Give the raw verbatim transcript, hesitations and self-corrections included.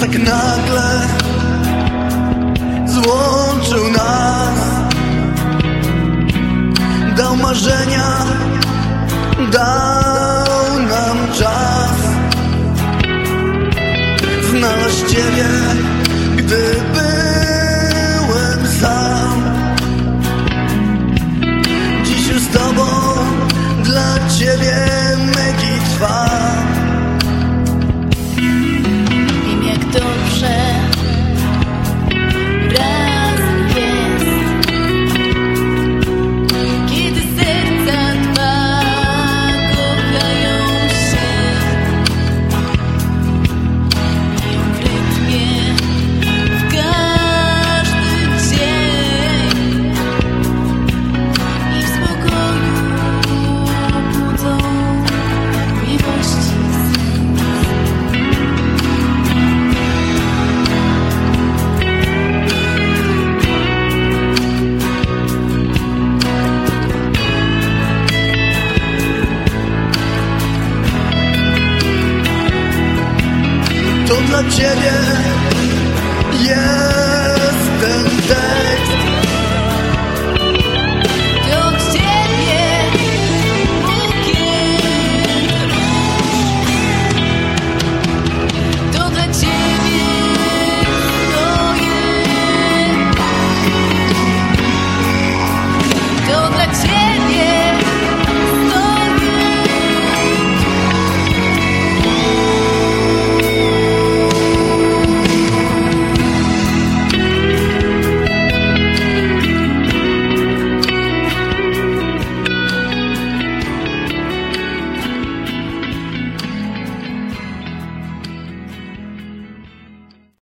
tak nagle złączył nas. Dał marzenia, dał nam czas znaleźć Ciebie, gdy byłem sam. Dziś już z Tobą dla Ciebie myki trwam. Wiem, jak dobrze razem jest, kiedy serca dwa kochają się, mają w rytmie w każdy dzień i w spokoju budzą miłości. To dla Ciebie jest ten tekst.